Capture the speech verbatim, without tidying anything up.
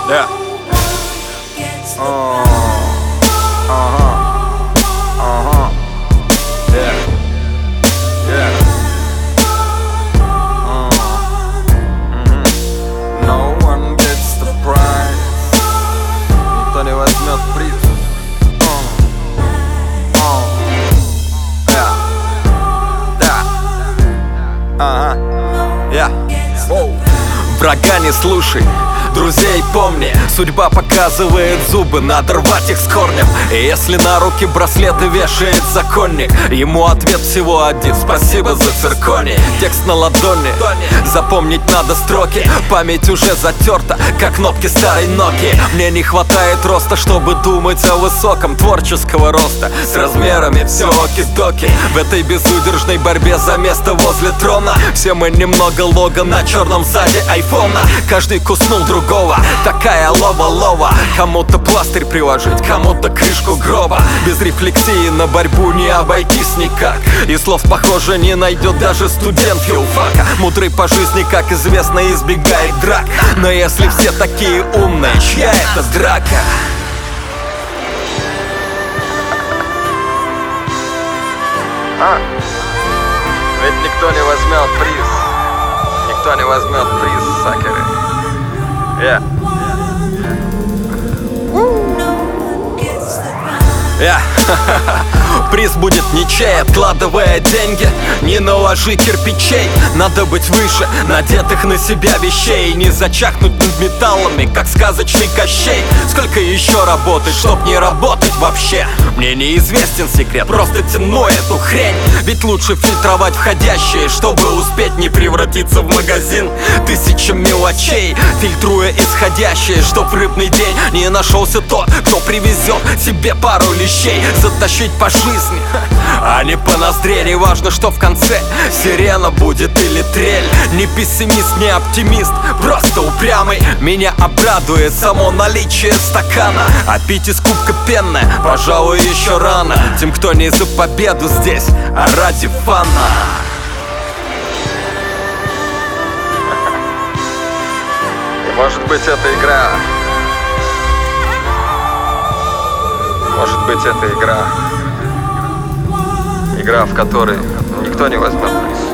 Yeah. Uh, uh-huh. Uh-huh. Yeah. Yeah. Uh, mm-hmm. No one gets the prize. Никто не возьмет приз. Uh, uh. Yeah. Да. Ага. Yeah. Wow. Врага не слушай, друзей помни, судьба показывает зубы, надо рвать их с корнем. И если на руки браслеты вешает законник, ему ответ всего один: спасибо за цирконий. Текст на ладони, запомнить надо строки, память уже затерта, как кнопки старой Nokia. Мне не хватает роста, чтобы думать о высоком, творческого роста с размерами все оки-доки. В этой безудержной борьбе за место возле трона все мы немного лого на черном сзади айфона. Каждый куснул другого, такая лова-лова. Кому-то пластырь приложить, кому-то крышку гроба. Без рефлексии на борьбу не обойтись никак, и слов, похоже, не найдет даже студент филфака. Мудрый по жизни, как известно, избегает драк. Но если все такие умные, чья это драка? А, ведь никто не возьмет приз. Никто не возьмет приз, сакеры. Yeah. Yeah. Приз будет ничей, откладывая деньги. Не наложи кирпичей, надо быть выше надетых на себя вещей. Не зачахнуть над металлами, как сказочный Кощей. Сколько еще работать, чтоб не работать вообще? Мне неизвестен секрет, просто тяну эту хрень. Ведь лучше фильтровать входящее, чтобы успеть не превратиться в магазин тысячи мелочей, фильтруя исходящее, чтоб в рыбный день не нашелся тот, кто привезет себе пару лещей. Затащить по жизни, а не по ноздре. Не важно, что в конце, сирена будет или трель. Не пессимист, не оптимист, просто упрямый. Меня обрадует само наличие стакана, а пить из кубка пенное, пожалуй, еще рано. Тем, кто не за победу здесь, а ради фана. И может быть, эта игра, может быть, это игра, игра, в которой никто не возьмет приз.